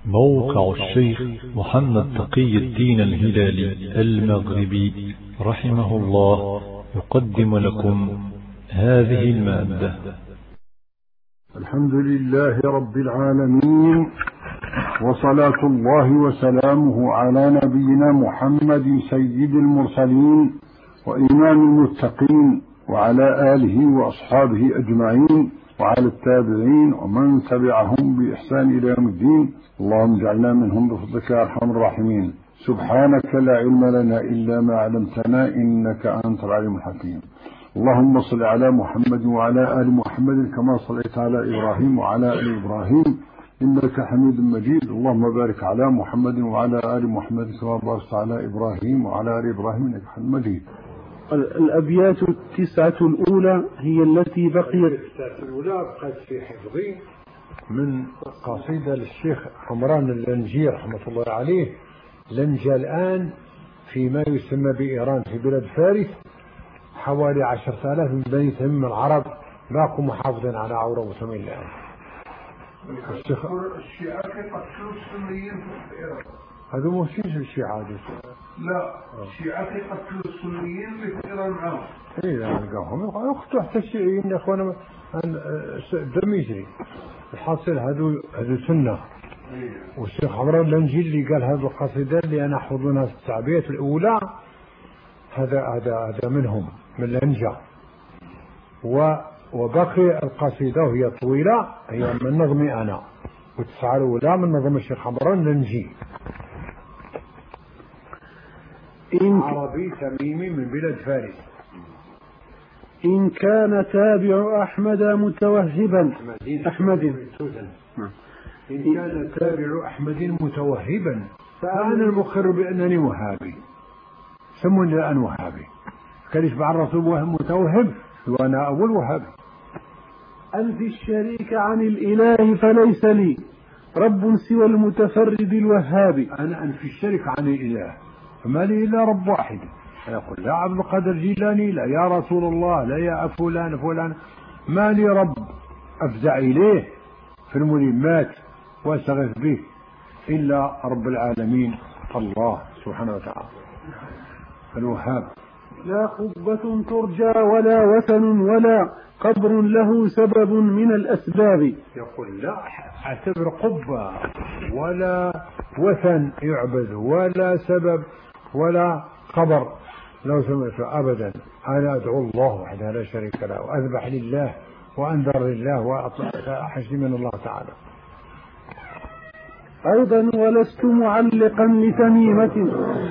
موقع الشيخ محمد تقي الدين الهلالي المغربي رحمه الله يقدم لكم هذه المادة. الحمد لله رب العالمين، وصلاة الله وسلامه على نبينا محمد سيد المرسلين وإمام المتقين، وعلى آله وأصحابه أجمعين، وعلى التابعين ومن تبعهم بإحسان إلى يوم الدين. اللهم اجعلنا منهم بفضلك يا أرحم الراحمين. سبحانك لا علم لنا إلا ما علمتنا إنك أنت العليم الحكيم. اللهم صل على محمد وعلى آل محمد كما صليت على إبراهيم وعلى آل إبراهيم إنك حميد مجيد. اللهم بارك على محمد وعلى آل محمد كما باركت على إبراهيم وعلى آل إبراهيم إنك حميد مجيد. الأبيات التسعة الأولى هي التي بقيت. التسعة الأولى بقت في حفظي من قصيدة للشيخ عمران اللنجي رحمة الله عليه، لنجى الآن فيما يسمى بإيران في بلاد فارس، حوالي 10,000 من بني تميم العرب باقوا محافظين على عروتهم الآن. الشيعة يقتلوا السنيين في إيران. هذا مو شيء الشيعة. لا، الشيعة يقتلوا السنيين في إيران معهم. إيه لا نلقاهم يقتلوا حتى الشيعيين يا أخوانا، دم يجري. الحاصل هذو سنة. والشيخ عمران اللنجي اللي قال هذه القصيدة اللي أنا أحفظونها في التعبية الأولى، هذا منهم من لنجة. وبقي القصيدة وهي طويلة، هي من نظمي أنا، والتسعة الأولى من نظم الشيخ عمران اللنجي، عربي تميمي من بلاد فارس. إن كان تابع أحمد متوهبا إن كان تابع أحمد متوهبا فأنا المقر بأنني وهابي. سموني الآن وهابي، كان يشبع الرسول وهم متوهب وأنا أول وهابي. أنفي الشريك عن الإله فليس لي رب سوى المتفرد الوهاب. أنا أنفي الشريك عن الإله فما لي إلا رب واحد. يقول لا عبد القادر جيلاني، لا يا رسول الله، لا يا فلان، ما لي رب أفزع إليه في الملمات واستغيث به إلا رب العالمين الله سبحانه وتعالى الوهاب. لا قبة ترجى ولا وثن ولا قبر له سبب من الأسباب. يقول لا اعتبر قبة ولا وثن يعبد ولا سبب ولا قبر لو سمعته أبدا. أنا أدعو الله وحده لا شريك له، وأذبح لله وأنذر لله وأحشي من الله تعالى. أيضا ولست معلقا لتميمة.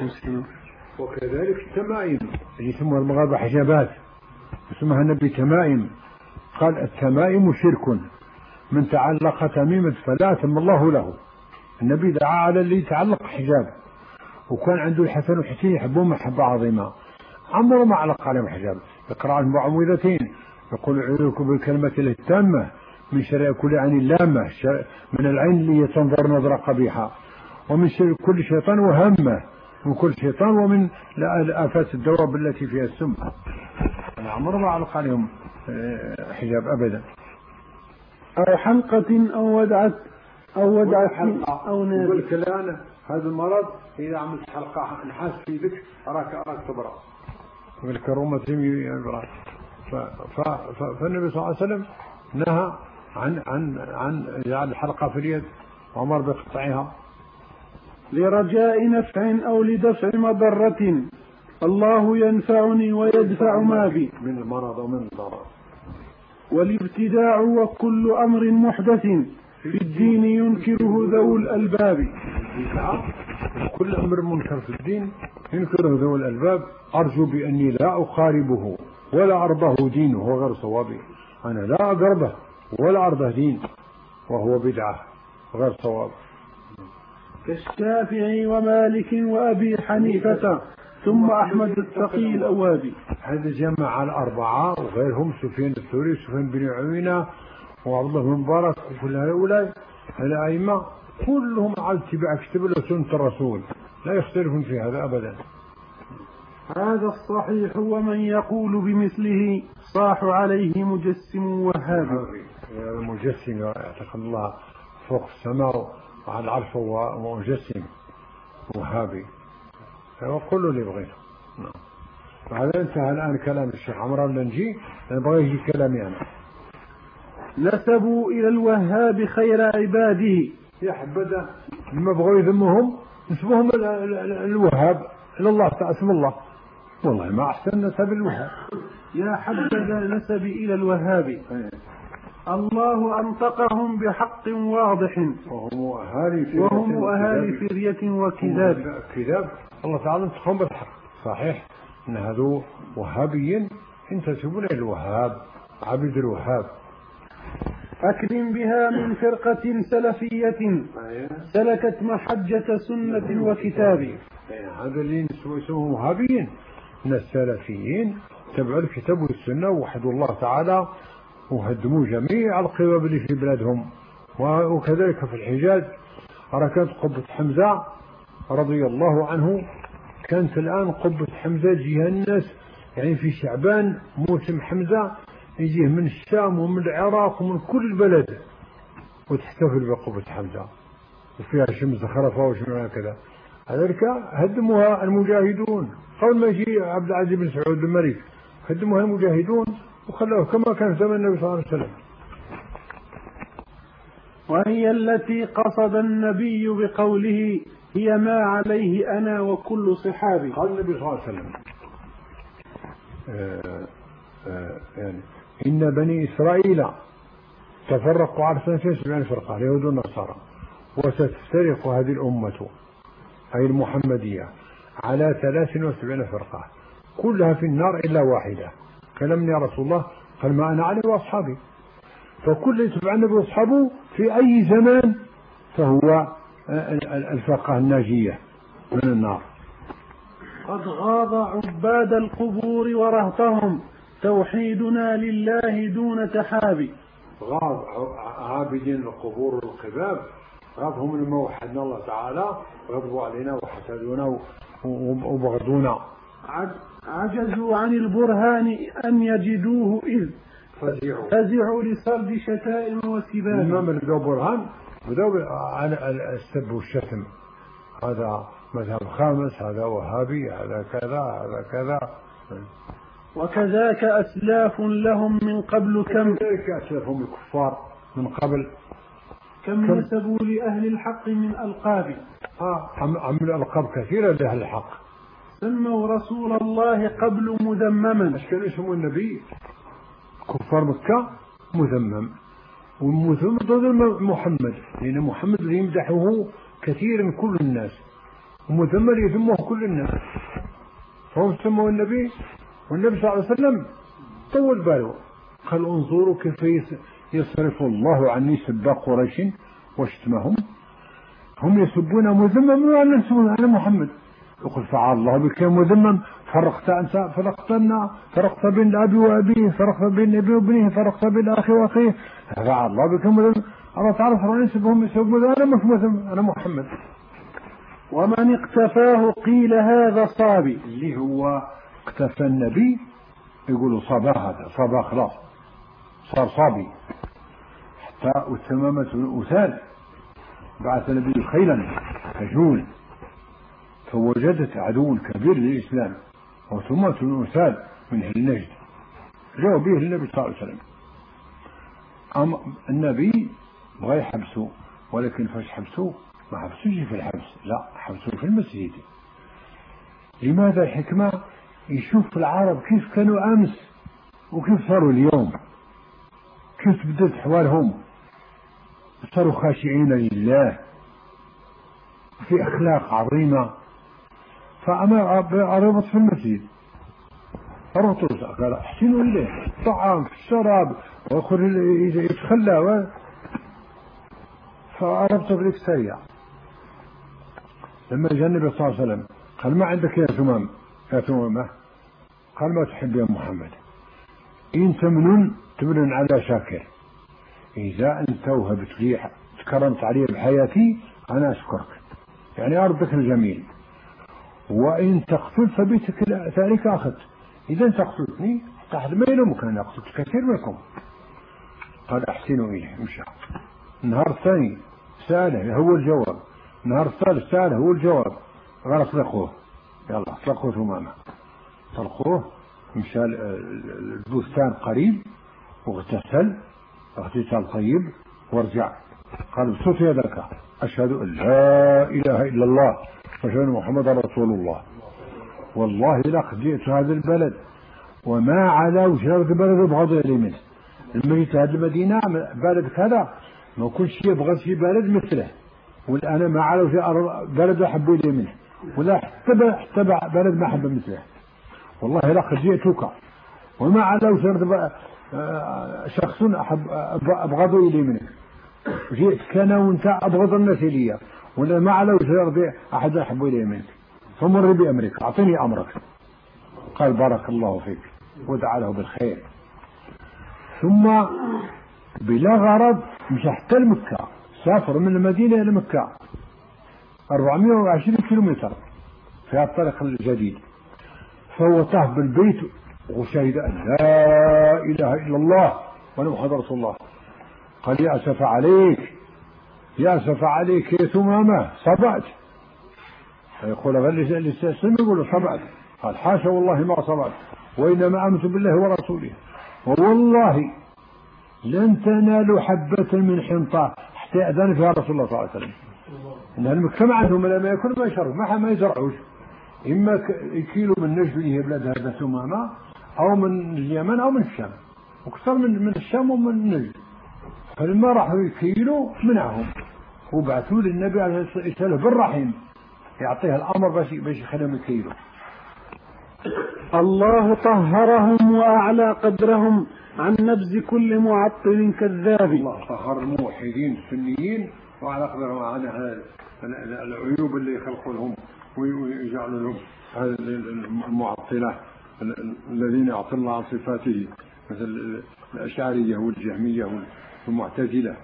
وكذلك التمائم اللي يسموها المغاربة حجابات، يسموها النبي تمائم. قال التمائم شرك، من تعلق تميمة فلا أتم الله له. النبي دعا على اللي يتعلق حجاب، وكان عنده الحسن والحسين يحبون محبة عظيمة، عمره ما علق عليهم حجاب. يقرأ المعوذتين، يقول أعوذ بالكلمة التامة من شر كل عين لامة، من العين اللي تنظر نظرة قبيحة، ومن شر كل شيطان وهمه، من كل شيطان، ومن آفات الدواب التي فيها السم. أنا عمره ما علق عليهم حجاب أبدا. أو حلقة أو ودعة أو نار. يقول لك الآن هذا المرض إذا عملت حلقة نحاس في يدك أراك تبرأ. يقول لك الروماتيزم يبرأ. فالنبي صلى الله عليه وسلم نهى عن جعل الحلقة في اليد، وأمر بقطعها لرجاء نفع أو لدفع مضرة. الله ينفعني ويدفع ما بي من المرض ومن الضرر. والابتداع وكل أمر محدث في الدين ينكره ذو الألباب. كل أمر منكر في الدين ينكره ذو الألباب. أرجو بأني لا أقاربه ولا أرضه دين وهو غير صوابي. أنا لا أقربه ولا أرضه دين وهو بدعة غير صواب. كالشافعي ومالك وأبي حنيفة ثم أحمد التقي الأوابي. هذا جمع الأربعة وغيرهم، سفيان الثوري، سفيان بن عيينة، وعبد الله بن مبارك، وكل هؤلاء الأئمة كلهم على اتباع كتاب الله وسنة الرسول، لا يختلفون في هذا أبدا. هذا الصحيح، ومن يقول بمثله صاح عليه مجسم وهاب. المجسم يعتقد الله فوق السماء على العرف هو مجسم وهابي، هو كله اللي بغيته. نعم. وهذا انتهى الآن كلام الشيخ عمران الننجي، نبغى يجي كلامي أنا. نسبوا إلى الوهاب خير عباده. يا حبذا لما بغوا يذمهم نسبوهم الوهاب إلى الله تعالى، اسم الله، والله ما أحسن نسب الوهاب. يا حبذا نسب إلى الوهاب. الله أنطقهم بحق واضح، وهم أهالي فرية وكذاب. كذاب. الله تعالى انتقم بالحق. صحيح ان هذو وهابيين ينتسبون الى الوهاب، عبد الوهاب. أكرم بها من فرقة سلفية سلكت محجة سنة وكتاب. هذا اللي يسموهم وهابيين من السلفيين، تبعوا الكتاب والسنة ووحدوا الله تعالى وهدموا جميع القباب اللي في بلادهم. وكذلك في الحجاز كانت قبة حمزة رضي الله عنه، كانت الآن قبة حمزة جيها الناس يعني في شعبان موسم حمزة يجيه من الشام ومن العراق ومن كل البلد وتحتفل بقبة حمزة وفيها شمس زخرفة وشمس كذا. هذلك هدموها المجاهدون قبل ما يجي عبد العزيز بن سعود الملك، هدموها المجاهدون وخلوه كما كان زمن النبي صلى الله عليه وسلم. وهي التي قصد النبي بقوله هي ما عليه أنا وكل صحابي. قال النبي صلى الله عليه وسلم يعني إن بني إسرائيل تفرقوا على 72 فرقة اليهود والنصارى، وستفترق هذه الأمة أي المحمدية على 73 فرقة كلها في النار إلا واحدة. كلمني يا رسول الله، قال ما أنا عليه وأصحابي. فكل يتبع النبي وأصحابه في أي زمان فهو الفرقة الناجية من النار. قد غاض عباد القبور ورهطهم توحيدنا لله دون تحابي. غاض عابدين القبور والقباب، غاضهم لما وحدنا الله تعالى، غضبوا علينا وحسدونا وبغضونا. عجزوا عن البرهان أن يجدوه إذ فزعوا لسرد شتائم وسباب. الإمام بدأوا برهان، بدأوا على السب والشتم، هذا مذهب خامس، هذا وهابي، هذا كذا، هذا كذا. وكذاك أسلاف لهم من قبل كم أسلافهم الكفار من قبل كم نسبوا لأهل الحق من ألقاب. عملوا ألقاب كثيرة لأهل الحق. سموا رسول الله قبل مذمما. ايش كانوا يسموا النبي؟ كفار مكة مذمم، والمذمم ضد محمد، لأن محمد يمدحه كثيرا كل الناس، ومذمم يذمه كل الناس، فهم سموا النبي. والنبي صلى الله عليه وسلم طول باله، قال انظروا كيف يصرف الله عني سب قريش وشتمهم، هم يسبون مذمم وأنا نسبون على محمد. يقول فعل الله بك مذمم، فرقت أنت، فرقت بين أبي وأبيه، فرقت بين أبي وابنه، فرقت بين أخي وأخيه، فعل الله بك مذمم. الله تعالى فرعون يسبهم يسبون أنا مش مذمم، أنا محمد. ومن اقتفاه قيل هذا صابي. اللي هو اقتفى النبي يقولوا صابا، هذا صابا خلاص صار صابي. حتى والثمامة الأوثان بعث النبي خيلا تجول فوجدت عدو كبير للإسلام وثمامة الأوثان من أهل نجد، جاءوا به النبي صلى الله عليه وسلم. النبي بغى يحبسوا، ولكن فاش حبسوه ما حبسوش في الحبس، لا حبسوه في المسجد. لماذا؟ الحكمة يشوف العرب كيف كانوا أمس وكيف صاروا اليوم، كيف بدأت حوالهم، صاروا خاشعين لله في أخلاق عظيمة. فأما ربط في المسجد ربطوا، قال احسنوا إليه الطعام في الشراب وآخر يتخلى، فربطوا في الإكسارية. لما جاء النبي صلى الله عليه وسلم قال ما عندك يا ثمام؟ يا ثمامة، قال ما تحب يا محمد؟ إن تمنن على شاكر، إذا أنت وهبت لي تكرمت علي بحياتي أنا أشكرك، يعني أرضك الجميل. وإن تقتل فبيتك ذلك أخذ، إذا تقتلتني تحت ما يلومك، أنا قتلت كثير منكم. قال أحسنوا إليه. مشى النهار الثاني سأله هو الجواب، النهار الثالث سأله هو الجواب، غير اطلقوه، يلا اطلقوه ثمامة، طلقوه، مشى البستان قريب واغتسل اغتسال طيب ورجع قال بصوت يدك أشهد أن لا إله إلا الله وأشهد أن محمدا رسول الله، والله لقد جئت هذا البلد وما على وشرد بلد أبغض إلي منه، الميت هذه المدينة بلد كذا ما كل شيء يبغض في بلد مثله، والآن ما على في بلد أحب إلي منه، ولا حتى بلد ما أحب مثله، والله لقد جئتك وما على وشرد شخص أبغض إلي منه، جئتك أنا وأنت أبغض الناس إلي، ولا ما على وشرد أحد أحب إلي منك، فمر بأمرك أعطني أمرك. قال بارك الله فيك ودعا له بالخير. ثم بلا غرض مشى حتى لمكة، سافر من المدينة إلى مكة 420 كيلومتر في الطريق الجديد، فهو طاف بالبيت وشهد أن لا إله إلا الله وأنا محمد رسول الله. قال يا أسف عليك يا أسف عليك يا ثمامة صبعت، يقول غير اللي استسلم يقول صبعت، قال حاشا والله ما صبعت وإنما آمنت بالله ورسوله، ووالله لن تنالوا حبة من حنطة حتى أذن فيها رسول الله صلى الله عليه وسلم. إن المجتمع عندهم لما يكون ما يشرب ما يزرعوش، إما كيلو من نجد إيه بلاد هذا ثمامة أو من اليمن أو من الشام، وكثر من الشام ومن نجد، فلما راحوا يكيلوا منعهم وبعثوا للنبي عليه الصلاة والسلام بالرحيم يعطيها الأمر باش يخليهم يكيلوا. الله طهرهم وأعلى قدرهم عن نبذ كل معطل كذاب. الله طهر الموحدين السنيين وأعلى قدرهم عن العيوب اللي يخلقوا لهم ويجعلوا لهم المعطلة الذين يعطل الله عن صفاته مثل الأشعرية والجهمية والمعتزلة.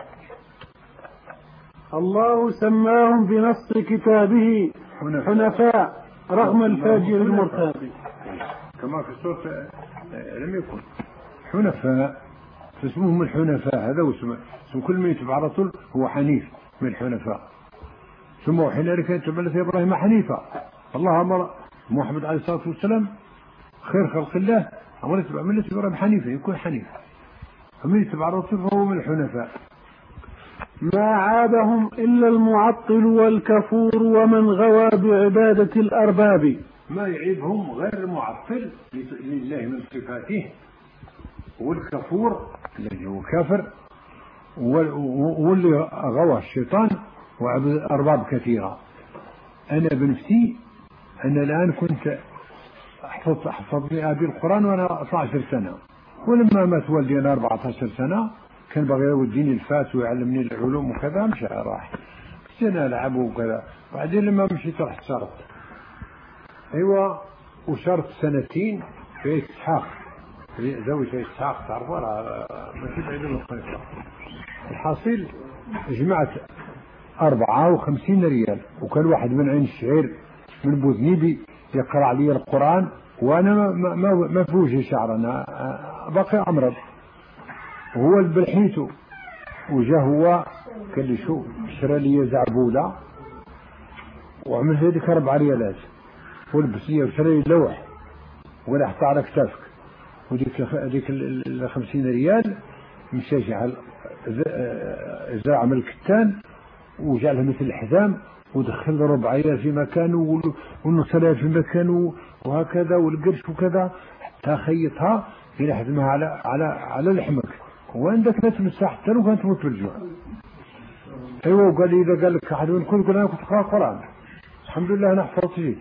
الله سماهم بنص كتابه حنفاء رغم الفاجر المرتاب، كما في السورة لم يكن حنفاء فاسمهم الحنفاء، هذا اسم كل من يتبع الرسول هو حنيف من الحنفاء، ثم وحين كانت ملة إبراهيم حنيفا، الله أمر محمد عليه الصلاة والسلام خير خلق الله أمر يتبع ملة إبراهيم حنيفا يكون حنيف، فمن يتبع الرسول فهو من الحنفاء. ما عابهم إلا المعطل والكفور ومن غوى بعبادة الأرباب. ما يعيبهم غير المعطل لله من صفاته والكفور الذي هو كافر واللي غوى الشيطان وعبد أرباب كثيرة. أنا بنفسي أنا الآن كنت حفظني أبي القرآن وأنا 12 سنة، ولما مات والدي أنا 14 سنة كان بغي يوديني الفاس ويعلمني العلوم وكذا، مشى راح سنة ألعب وكذا، بعدين لما مشيت رحت شرط أيوة وشرط سنتين في إسحاق زوجة إسحاق تعرفوا ماشي بعيد من القيصر. الحاصل جمعت 54 ريال، وكان واحد من عين الشعير من بوذنيبي يقرأ علي القرآن وأنا ما في وجهي شعر، أنا باقي أمرض، وهو بالحيته وجا هو قال لي شو اشترى لي زعبولة وعمل هذيك 4 ريالات ولبس لي وشرى لي لوح ولا حطها على كتافك، وديك ال 50 ريال مشى جعل زرع من الكتان وجعلها مثل الحزام ودخل 4 ريال في مكانه والنص ريال في مكانه وهكذا والقرش وكذا حتى خيطها إلى حزمها على لحمك وعندك لا تمسح حتى لو كانت تموت بالجوع. ايوه وقال لي اذا قال لك احد من كل انا كنت اقرا القران الحمد لله انا حفظت فيه.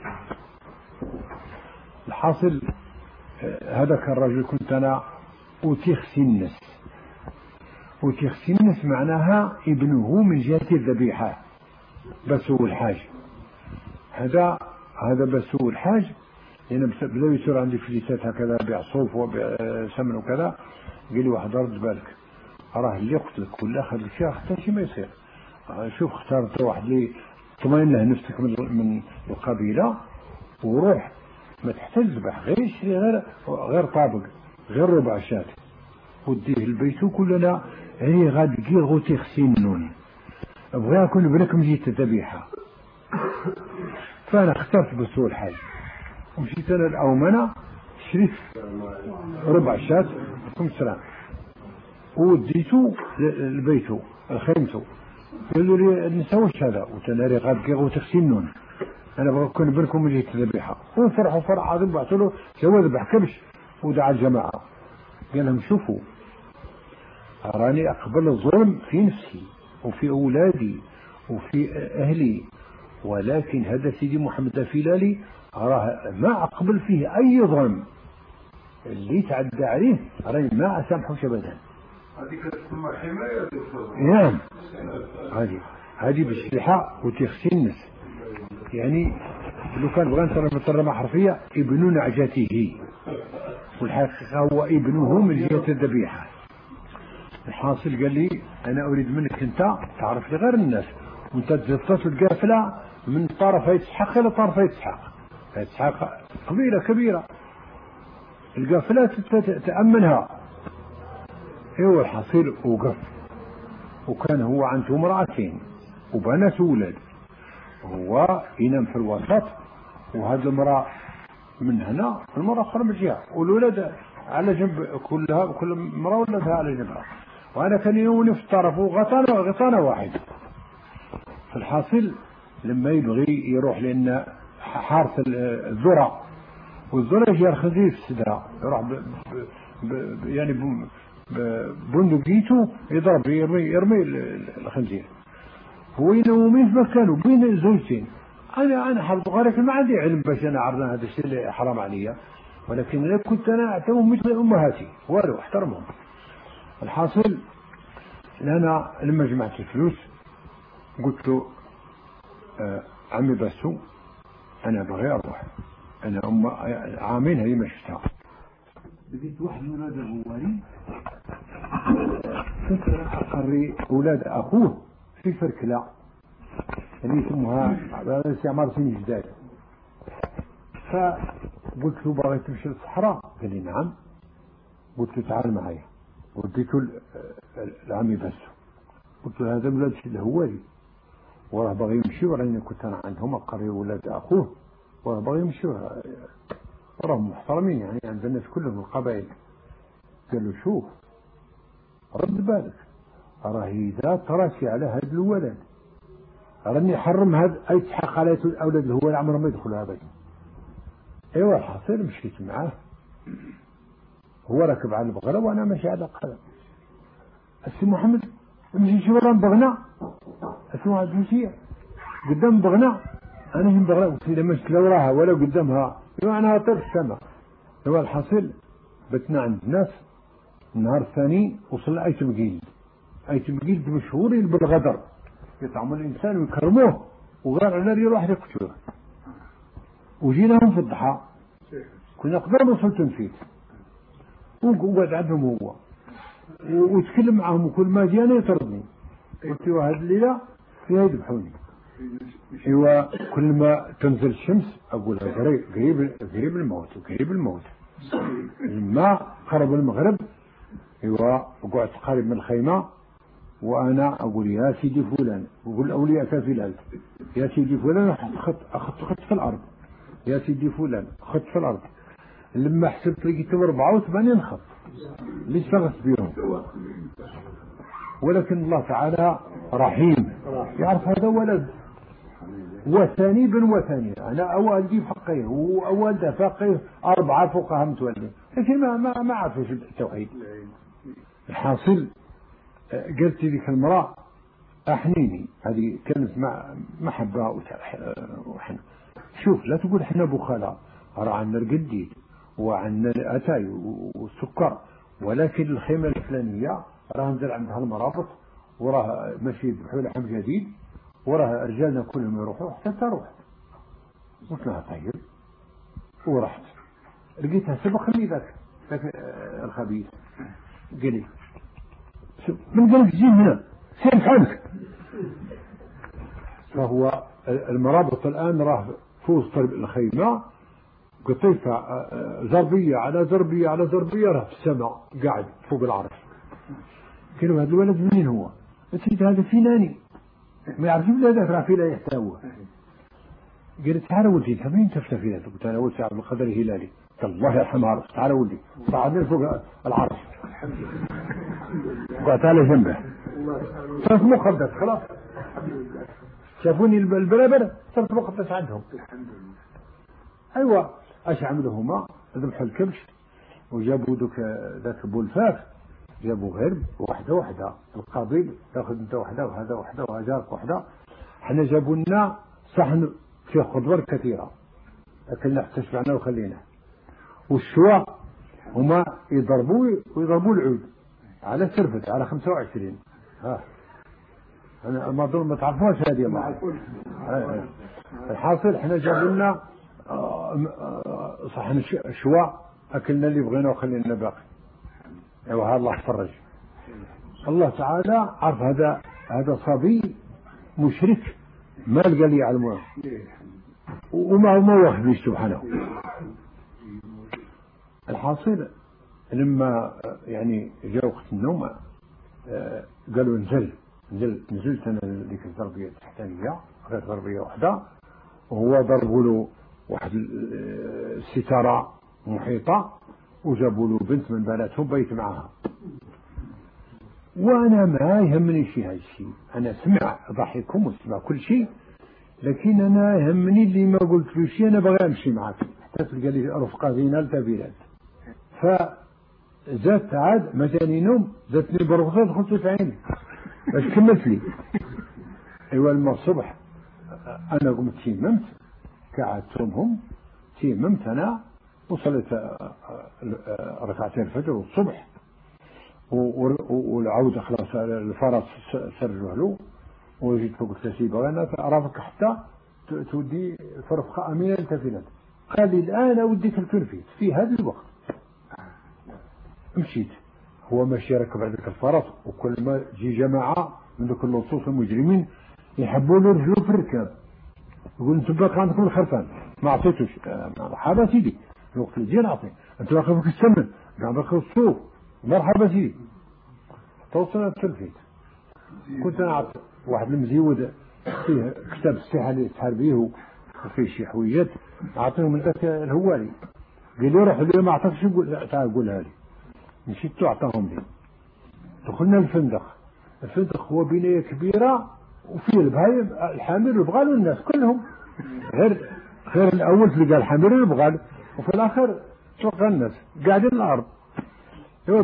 الحاصل هذاك الرجل كنت انا اوتيخ سنس، اوتيخ سنس معناها ابنه من جهه الذبيحه بس هو الحاج، هذا بس هو الحاج يعني بدأ يصير عندي فليسات هكذا بيع صوف وبيع سمن وكذا، قال لي واحد رد بالك راه اللي قتلك ولا اخذ فيها حتى شي ما يصير، شوف اختارت واحد اللي تطمئن له نفسك من القبيله وروح ما تحتاج تذبح غير شري غير طابق غير ربع شاة وديه البيت كلنا هي غادي غوتي خسينون أبغى أكون بلكم جيت الذبيحة. فأنا اخترت بسوء الحال ومشيت أنا الأومنة شريت ربع شاة سلام وديته لبيته الخيمته. قالوا لي نسويش هذا وتناري غابكي وتغسلنون أنا بغى أكون بلكم جيت الذبيحة. وفرحوا فرح عظيم. بعثوا له سوى ذبح كبش ودعا الجماعة قال لهم شوفوا أراني أقبل الظلم في نفسي وفي أولادي وفي أهلي، ولكن هذا سيدي محمد الفيلالي أراه ما أقبل فيه أي ظلم، اللي تعدى عليه أراني ما أسامحه أبدا. هذه كتسمى حماية. نعم هذه بالسلاحة وتغسيل الناس. يعني لو كان بغى نصرف الترجمة حرفية ابن نعجته، والحقيقة هو ابنه من جهة الذبيحة. الحاصل قال لي أنا أريد منك أنت تعرف لي غير الناس، وأنت تزفت القافلة من طرفي إسحاق إلى طرفي إسحاق. إسحاق قبيلة كبيرة، القافلة تأمنها. هو الحاصل وقف، وكان هو عنده امرأتين وبنات وولد، هو ينام في الوسط وهذه المرأة من هنا المرأة أخرى من جهة والولد على جنب، كل مرأة ولدها على جنبها، وأنا كان ينوني في الطرف وغطانة واحد. في الحاصل لما يبغي يروح لأن حارس الذرة والذرة يجي الخنزير في السدرة، يروح يعني بندقيته يضرب يرمي الخنزير. هو ينومين في مكانه بين زوجتين. أنا حافظ لكن ما عندي علم باش أنا عرضنا هذا الشيء اللي حرام عليا، ولكن أنا كنت أنا أعتبرهم مثل أمهاتي والو احترمهم. الحاصل أنا لما جمعت الفلوس قلت له عمي بسو أنا بغي أروح، أنا عامين هذه ما شفتها. لقيت واحد من ولاد الغوالي كنت أقري أولاد أخوه في فركلة اللي يسموها استعمار سن جداد. فقلت له بغيت تمشي للصحراء؟ قال لي نعم. قلت له تعال معايا، وديته لعمي بس. قلت له هذا ولاد الهوالي وراه باغي يمشي، وراني كنت انا عندهم اقري ولاد اخوه وراه باغي يمشي، وراهم محترمين يعني عند الناس كلهم القبائل. قال له شوف رد بالك، راه اذا تراسي على هذا الولد راني حرم هذا اي تحق على اولاد الهوالي عمرهم ما يدخلوا ابدا. ايوا الحاصل مشيت معاه، هو راكب على البغله وانا ماشي على القدم. السي محمد نمشي شي ورا بغنا، السي محمد مشي قدام بغنا، انا هم بغنا قلت له مشيت لا وراها ولا قدامها، انا طير في السماء. هو الحاصل بتنا عند الناس. النهار الثاني وصل ايت مقيل. ايت مقيل مشهورين بالغدر، يطعموا الانسان ويكرموه وغير على ريال واحد يقتلوه. وجيناهم في الضحى كنا قدام وصلت نسيت، وقعد عندهم هو ويتكلم معهم وكل ما جاني يطردني. قلت له هذه الليله فيها يذبحوني. ايوا كل ما تنزل الشمس اقولها قريب الموت وقريب الموت. لما قرب المغرب ايوا قعدت قريب من الخيمه وانا اقول يا سيدي فلان، وقول اولياء فلان يا سيدي فلان اخذت في الارض، يا سيدي فلان اخذت في الارض. لما حسبت لقيت 84 خط اللي اشتغلت بيهم. ولكن الله تعالى رحيم يعرف هذا ولد وثاني بن وثاني، انا اوالدي فقيه واوالده فقيه 4 فقهاء متولين، لكن ما عرفوش التوحيد. الحاصل قلت لك المراه احنيني، هذه كانت محبه وحنا. شوف لا تقول احنا بخلاء، راه عندنا القديد وعندنا الاتاي والسكر، ولكن الخيمه الفلانيه راه نزل عندها المرابط وراه ماشي يذبحوا لحم جديد، وراه رجالنا كلهم يروحوا حتى تروح. قلت لها طيب، ورحت لقيتها سبقني ذاك الخبيث. قال لي من قال لك جيب هنا سير عنك. فهو المرابط الان راه في وسط الخيمه قطيفه زربيه على زربيه على زربيه، راه في السماء قاعد فوق العرش. قالوا هذا الولد منين هو؟ قلت هذا فيناني. ما يعرفش بلا ذاك في لا يحتوى. قلت تعال ولدي انت مين تفتى قلت انا ولد عبد القادر الهلالي. قال الله يرحمه تعال ولدي صعدني فوق العرش قعدت على جنبه صرت مقدس خلاص شافوني البرابر صرت مقدس عندهم. ايوه اش عملوهما ذبحوا الكبش وجابوا ذاك بولفاف جابوا غرب واحدة القابيل تاخذ انت واحدة وهذا واحدة وهجارك واحدة. حنا جابوا لنا صحن فيه خضر كثيرة أكلنا حتى شبعنا وخلينا. والشواء هما يضربوا العود على سرفت على 25. أنا ما أظن ما تعرفوش هذه ما الحاصل حنا جابوا لنا صحن شواء أكلنا اللي بغينا وخلينا باقي. أيوة الله فرج الله تعالى عرف هذا صبي مشرك ما لقى لي علمه وما واخذ به سبحانه. الحاصل لما يعني جاء وقت النوم قالوا نزلت انا ذيك الضربيه التحتانيه غير ضربيه واحده وهو ضربوا له واحد الستاره محيطه وجابوا له بنت من بناتهم بيت معها. وانا ما يهمني شيء هذا الشيء انا سمع ضحكهم وسمع كل شيء لكن انا يهمني اللي ما قلت له شيء انا بغي امشي معك حتى تلقى لي رفقه زينه لتبيلات. فزادت عاد ما جاني نوم زادتني برغصه دخلت في عيني باش كملت لي. ايوا لما الصبح انا قمت تيممت كعدتهم تيممت انا وصلت ركعتين الفجر والصبح والعودة خلاص الفرس سرجوه له وجيت فوق التسيبة وانا أرافق حتى تودي فرفقة أمينة التفلت. قال لي الآن أوديك الكرفيت في هذا الوقت. مشيت هو ماشي ركب عندك الفرس وكل ما جي جماعة من ذوك اللصوص المجرمين يحبوا له رجلو في الركاب يقول انتم باقي عندكم الخرفان ما عطيتوش مرحبا سيدي الوقت اللي جي نعطي انت باقي فيك السمن قاعد باقي الصوف مرحبا سيدي. توصلنا التلفيت كنت انا عطي واحد المزيود فيه كتاب السيحة اللي يسحر بيه وفيه شي حويجات اعطيه من ذاك الهوالي قال لي روح اللي ما اعطاكش تعال قولها لي. مشيت اعطاهم لي دخلنا الفندق هو بناية كبيرة وفيه البهايم الحامير والبغال والناس كلهم غير الاول تلقى الحامير والبغال وفي الاخر تلقى الناس قاعدين الارض. ايوا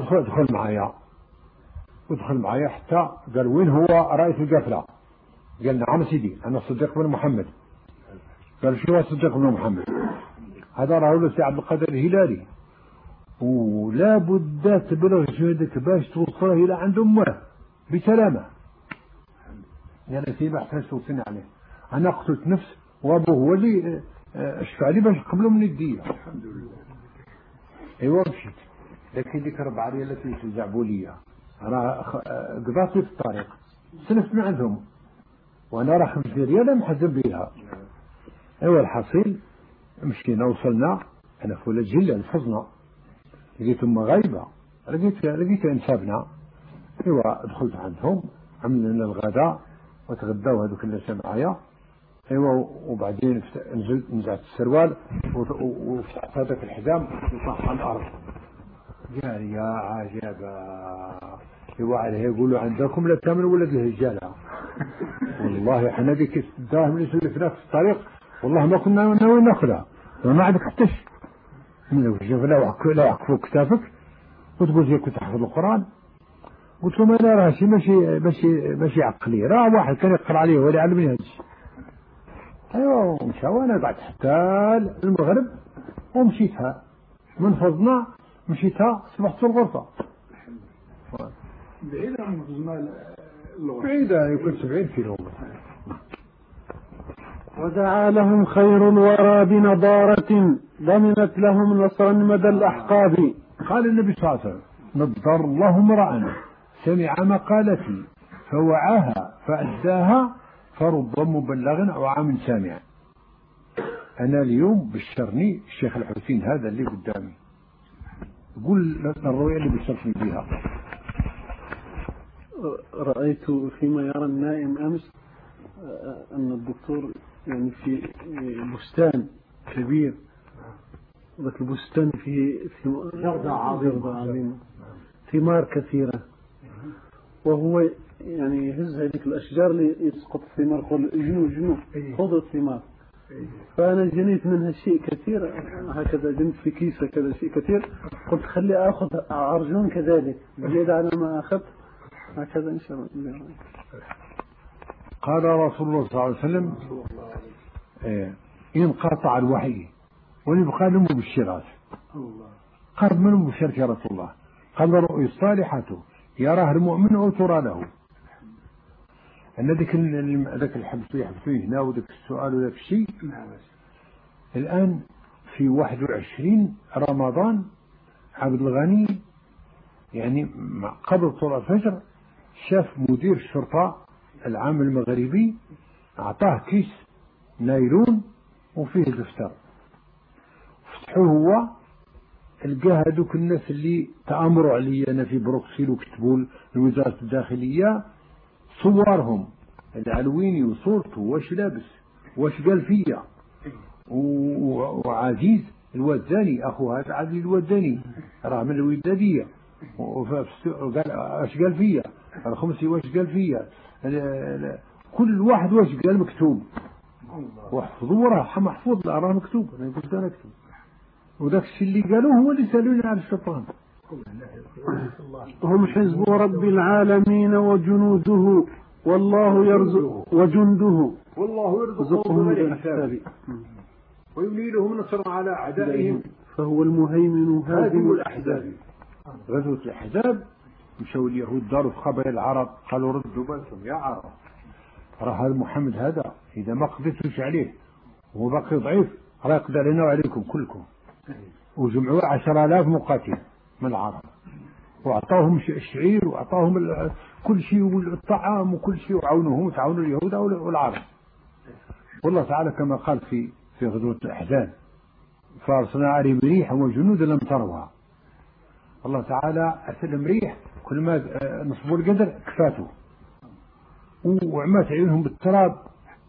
ودخل معايا حتى قال وين هو رئيس القافله؟ قال نعم سيدي انا الصديق بن محمد. قال شو هو الصديق بن محمد؟ هذا راهو سي عبد القادر الهلالي ولا بد تبلغ جهدك باش توصله الى عند امه بسلامه. يعني سيما احسن توصيني عليه انا قتلت نفس وابوه هو اللي اشفع لي باش قبله من الدية. الحمد لله. ايوا مشيت لكن ذيك 4 ريال التي تزعبوا لي انا قضاتي في الطريق سلفت من عندهم وانا راه 5 ريال محزن بيها. ايوا الحصيل مشينا وصلنا انا فولا جله الحزنه لقيت امها غايبه لقيت انسابنا. ايوا دخلت عندهم عملنا لنا الغداء وتغداو هذوك الناس معايا. ايوا وبعدين نزعت السروال وفتحت هذاك الحزام وطاح على الارض. قال يا عجبا ايوا عليه يقولوا عندكم لا تامن ولد الهجاله. والله احنا ذيك الدراهم اللي سلفناها في الطريق والله ما كنا ناويين ناخذها وما عندك حتى شيء. من لا يعكفوا كتافك وتقول زي كنت تحفظ القران. قلت لهم انا راه شي ماشي عقلي راه واحد كان يقرا عليه ولا يعلمني هذا الشيء. ايوا ومشى وانا بعد حتى المغرب ومشيتها من فضنا مشيتها صبحت في الغرفه. بعيدة عن زمان بعيدة يمكن 70 كيلو. ودعا لهم خير الورى بنضارة ضمنت لهم نصرا مدى الأحقاب. قال النبي صلى الله عليه وسلم نضر الله امرأ سمع مقالتي فوعاها فأداها فرب مبلغ أو عام سامع. أنا اليوم بشرني الشيخ الحسين هذا اللي قدامي قول الرؤية اللي بشرني بها. رأيت فيما يرى النائم أمس أن الدكتور يعني في بستان كبير، ذاك البستان فيه زردة عظيمة، ثمار كثيرة، وهو يعني يهز هذيك الأشجار اللي يسقط الثمار، جنو خذ الثمار. فأنا جنيت منها شيء كثير هكذا، جنت في كيسة كذا شيء كثير، قلت خلي أخذ عرجون كذلك زيادة على ما أخذت هكذا إن شاء الله. قال رسول الله صلى الله عليه وسلم انقطع الوحي وليبقى المبشرات. قال من المبشرات يا رسول الله؟ قال الرؤيا الصالحة يراها المؤمن أو ترى له. أن ذاك يحبسوه هنا وذاك السؤال وذاك الشيء. الآن في 21 رمضان عبد الغني يعني قبل طلوع الفجر شاف مدير الشرطة العام المغربي أعطاه كيس نايلون وفيه دفتر، فتحوه هو لقاه هذوك الناس اللي تأمروا علي أنا في بروكسل وكتبوا لوزارة الداخلية صورهم العلويني وصورته واش لابس واش قال فيا، وعزيز الوداني أخو هذا عزيز الوداني راه من الودادية، وقال اش قال فيا الخمسي واش قال فيا، كل واحد واش قال مكتوب وحفظوا راه محفوظ راه مكتوب. انا قلت انا اكتب، وذاك الشيء اللي قالوه هو اللي سالوني على الشيطان. هم حزب رب العالمين وجنوده والله يرزق وجنده والله يرزقهم بغير حساب ويملي لهم نصر على اعدائهم فهو المهيمن هازم الاحزاب. غزوة الأحزاب مشاو اليهود داروا في خبر العرب قالوا ردوا بالكم يا عرب، راه محمد هذا إذا ما قضيتوش عليه وهو باقي ضعيف راه يقضي علينا وعليكم كلكم. وجمعوا 10,000 مقاتل من العرب وأعطاهم الشعير وأعطاهم كل شيء والطعام وكل شيء، وعاونوهم وتعاونوا اليهود والعرب. والله تعالى كما قال في غزوة الأحزاب فأرسلنا عليهم ريحا وجنودا لم تروها. الله تعالى أسلم ريح كل ما نصبوا القدر كفاته وعمات عيونهم بالتراب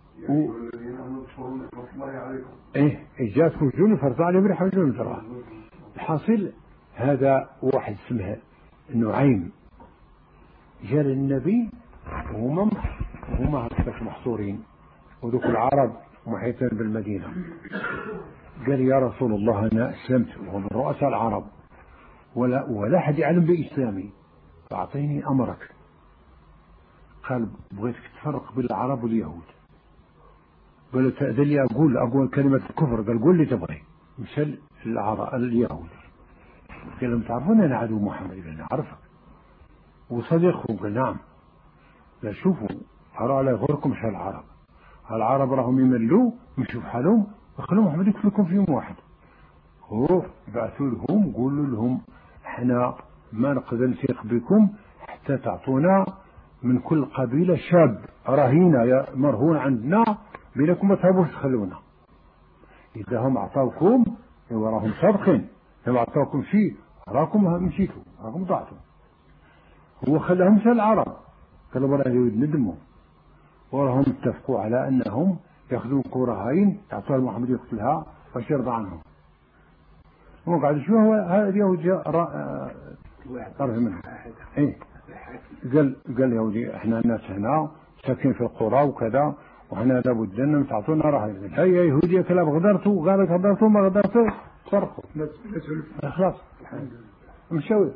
جاتكم جنود فرض عليهم ريح وجنود ترى. الحاصل هذا واحد اسمه نعيم جاء للنبي وهم هكذا محصورين وذوك العرب محيطين بالمدينة. قال يا رسول الله أنا أسلمت وهو من رؤساء العرب ولا أحد يعلم بإسلامي فأعطيني أمرك. قال بغيتك تفرق بين العرب واليهود. قال تأذن لي أقول كلمة الكفر. قال قول لي تبغي. مشى اليهود قال لهم تعرفون أنا عدو محمد؟ قال نعرفك. وصديقهم قال نعم. لا شوفوا أرى على غيركم مش العرب راهم يملوا مشوا في حالهم وخلوا محمد يكفلكم في يوم واحد. هو بعثوا لهم قولوا لهم احنا ما نقدر نثق بكم حتى تعطونا من كل قبيلة شاب رهينة مرهون عندنا بينكم ما تهبوش تخلونا. إذا هم أعطاوكم وراهم صادقين، لو أعطاوكم شيء راكم مشيتوا راكم ضعتوا. هو خلاهم سال العرب قالوا برا اليهود ندموا وراهم اتفقوا على أنهم يأخذون رهائن يعطوها محمد يقتلها باش يرضى عنهم. هو قاعد شو هو هذا اليهود جاء طرف منه. قال اليهودي احنا الناس هنا ساكنين في القرى وكذا وحنا لابد ان تعطونا رهائن. هي يهوديه كلام غدرتوا قالت غدرتوا ما غدرتوا صرخوا خلاص مشاوي.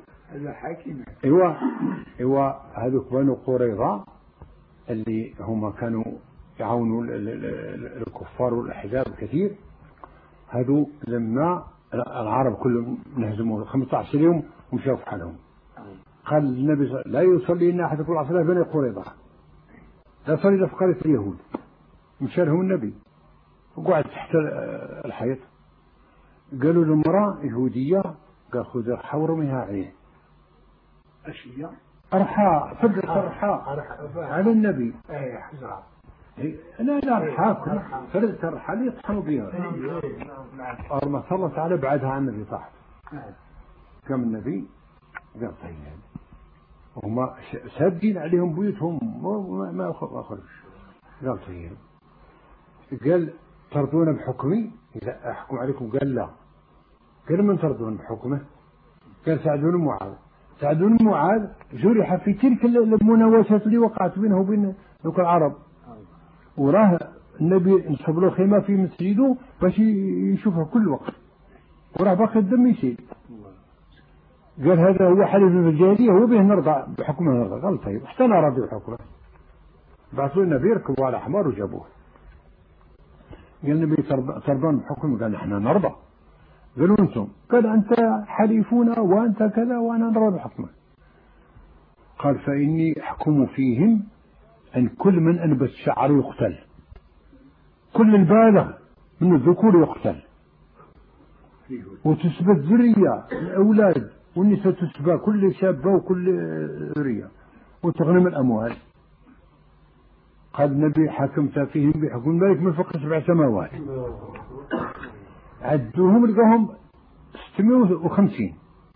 ايوا هذوك بنو قريظه اللي هم كانوا يعاونوا الكفار والاحزاب كثير، هذو لما العرب كلهم نهزموا 15 يوم ومشاو في حالهم. قال النبي لا يصلي لنا أحد كل عصر بني قريظة، لا يصلي في قرية اليهود. مشى لهم النبي وقعد تحت الحيط. قالوا له امرأة يهودية قال خذ رحى ورميها عليه. أشياء أرحى صدق أرحى على النبي. لا رحى فرزت الرحى اللي يطحنوا بها. ما صلى الله تعالى بعدها عن النبي طاحت. قام النبي قال طيب وهم سادين عليهم بيوتهم ما أخرج. قال طيب. قال ترضون بحكمي إذا أحكم عليكم؟ قال لا. قال من ترضون بحكمه؟ قال سعد بن معاذ. سعد بن معاذ جرح في تلك المناوشات اللي وقعت بينه وبين ذوك العرب، وراه النبي نصب له خيمة في مسجده باش يشوفها كل وقت، وراه باقي الدم يسيل. قال هذا هو حليف الجاهلية، هو به نرضى بحكمه نرضى. قال طيب حتى أنا راضي بحكمه. بعثوا النبي يركبوا على حمار وجابوه. قال النبي ترضون بحكمه؟ قال نحن نرضى. قالوا أنتم؟ قال أنت حليفنا وأنت كذا وأنا نرضى بحكمه. قال فإني أحكم فيهم أن كل من أنبت شعره يقتل، كل البالغ من الذكور يقتل، وتسبى الذرية الأولاد والنساء تسبى، كل شابة وكل ذرية، وتغنم الأموال. قال النبي حكمت فيهم بحكم ذلك من فوق 7 سماوات. عدوهم لقاهم 650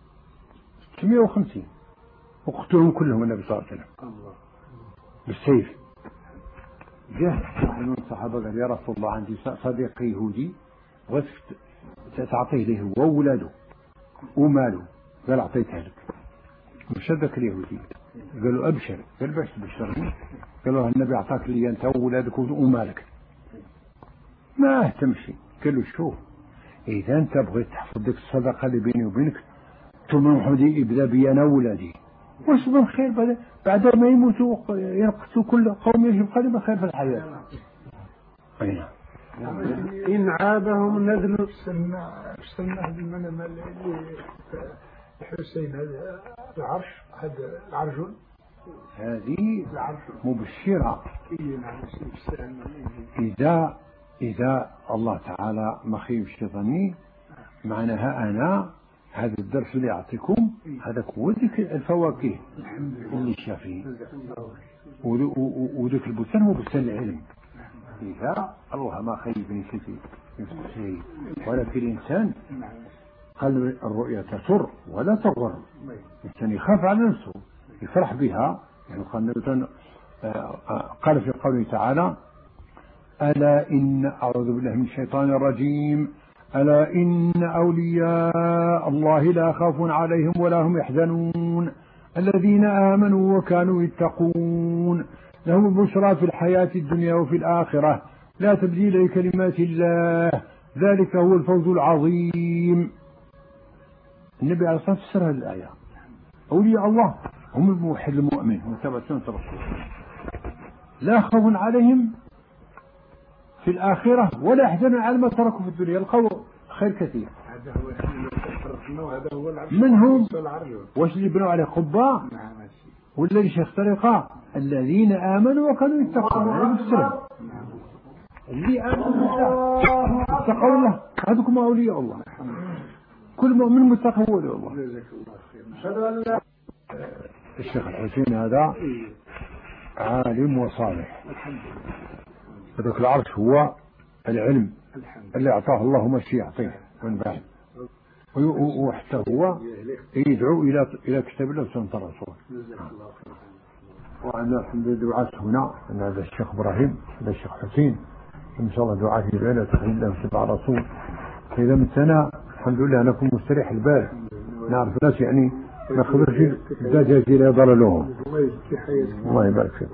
وقتلهم كلهم النبي صلى الله عليه وسلم بالسيف. جاء واحد من الصحابة قال يا رسول الله عندي صديق يهودي وصفت تعطيه له وأولاده وماله. قال أعطيتها لك. مش ذاك اليهودي. قالوا أبشر. قال باش تبشرني؟ قالوا النبي أعطاك لي أنت وأولادك ومالك. ما اهتمش. قالوا شوف إذا أنت بغيت تحفظ ديك الصدقة اللي بيني وبينك ثم محمد يبدأ بي أنا وولادي، واش من خير بعد ما يموتوا ينقصوا كل قوم يبقى لهم خير في الحياة. أين إن عابهم نذل استنى بالمنام الحسين هذا العرش، هذا العرجل هذه مبشرة. إذا الله تعالى ما خيبش ظني معناها أنا هذا الدرس اللي أعطيكم هذاك هو ذيك الفواكه اللي شافيه، وذيك البستان هو بستان العلم. إذا الله ما خيبني شيء، ولكن الإنسان قال الرؤيا تسر ولا تغر. الإنسان يخاف على نفسه يفرح بها. يعني قال في قوله تعالى ألا إن أعوذ بالله من الشيطان الرجيم ألا إن أولياء الله لا خوف عليهم ولا هم يحزنون الذين آمنوا وكانوا يتقون لهم البشرى في الحياة الدنيا وفي الآخرة لا تبديل لكلمات الله ذلك هو الفوز العظيم. النبي عليه الصلاة والسلام فسر هذه الآية. أولياء الله هم الموحد المؤمن وتبع سنة الرسول، لا خوف عليهم في الآخرة ولا يحزنون على ما تركوا في الدنيا، يلقوا خير كثير. منهم واش اللي بنوا عليه قبة ولا اللي شيخ طريقة؟ الذين آمنوا وكانوا يتقون. اللي آمنوا اتقوا الله هذوكم أولياء الله. كل مؤمن متقي هو أولياء الله. الشيخ الحسين هذا عالم وصالح. هذاك العرش هو العلم اللي أعطاه الله ماشي يعطيه من بعد، وحتى هو يدعو إلى كتاب الله وسنة الرسول. وعندنا الحمد لله دعاة هنا، هذا الشيخ إبراهيم، هذا الشيخ حسين، إن شاء الله دعاة يدعينا تخليل لهم سبع رسول. إذا من سنة الحمد لله نكون مستريح البال، نعرف ناس يعني ما خبرش الدجاج لا يضر لهم. الله يبارك فيك.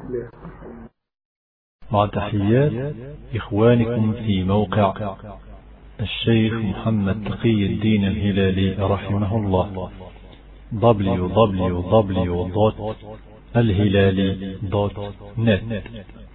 مع تحيات إخوانكم في موقع الشيخ محمد تقي الدين الهلالي رحمه الله www.الهلالي.net